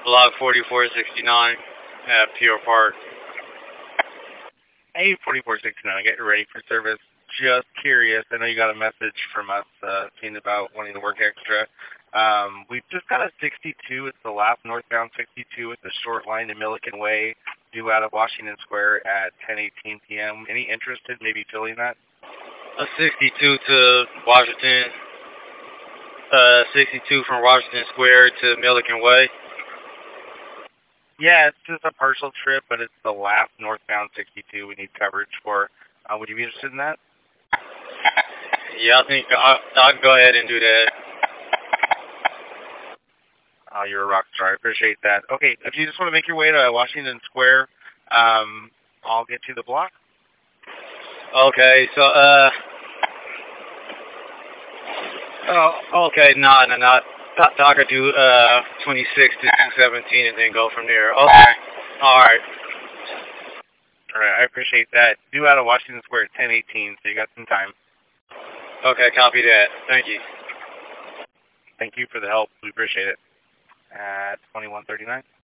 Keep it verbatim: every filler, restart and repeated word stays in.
Block forty-four sixty-nine at Pier Park. Hey, forty-four sixty-nine, get ready for service. Just curious, I know you got a message from us uh, seeing about wanting to work extra. Um, we've just got a sixty-two. It's the last northbound sixty-two with the short line to Milliken Way, due out of Washington Square at ten eighteen p.m. Any interested maybe filling that? A sixty-two to Washington. Uh, sixty-two from Washington Square to Milliken Way. Yeah, it's just a partial trip, but it's the last northbound sixty-two we need coverage for. Uh, would you be interested in that? Yeah, I think I, I can go ahead and do that. Oh, you're a rock star. I appreciate that. Okay, if you just want to make your way to Washington Square, um, I'll get you the block. Okay, so, uh... Oh, okay, no, no, no. I, I could do, uh, twenty-six to two seventeen and then go from there. Okay, alright. All right, I appreciate that. Due out of Washington Square at ten eighteen, so you got some time. Okay, copy that. Thank you. Thank you for the help. We appreciate it. At twenty-one thirty-nine.